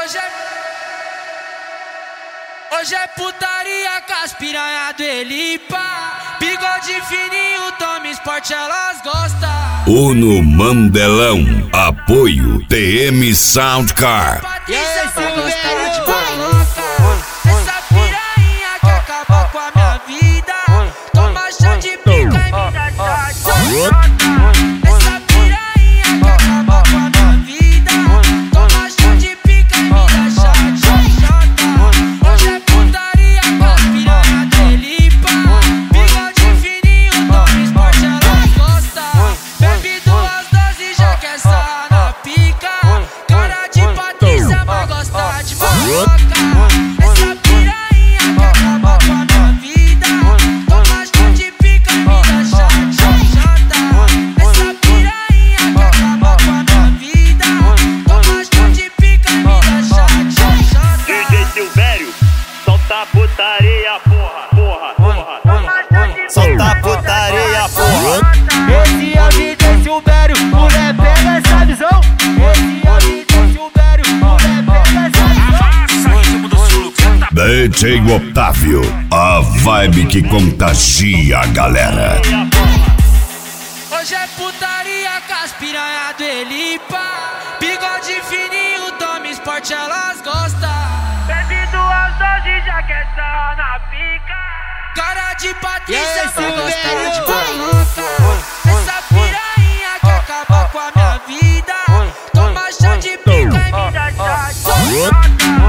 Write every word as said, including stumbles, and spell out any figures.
Hoje é... Hoje é putaria com as piranha do Elipa. Bigode fininho, toma esporte, elas gostam. Uno Mandelão, apoio T M Soundcar. E aí, vai gostar de boloca. Essa piranha que acabou com a minha vida. Toma chá de pica e me dá chá. Essa piranha que acabou com a minha vida. Toma chá de pica e me dá chá. Hoje é putaria com as piranha do Elipa. Bigode fininho, toma esporte, elas gostam. Bebe duas doses, já quer sarrar na pica. Cara de Patrícia, mas gosta de boloca. Essa piranha que acabou com a minha vida. Toma chá de pica e me dá chá. Essa piranha que acabou com a minha vida. Toma chá de pica e me dá chá. D J Silvério, solta a putaria, porra, porra, porra. Solta a putaria, porra. Esse é o D J Silvério, mulher pega essa visão. Esse é o D J Silvério, mulher pega essa visão. D J Otávio, a vibe que contagia a galera. Hoje é putaria com as piranha do Elipa. Bigode fininho, toma esporte, elas gostam. Bebe duas doses, já quer sarrar na pica. Cara de Patrícia, Esse mas gosta velho. de boloca. Essa piranha que acabou com a minha vida. Toma chá de pica e me dá chá.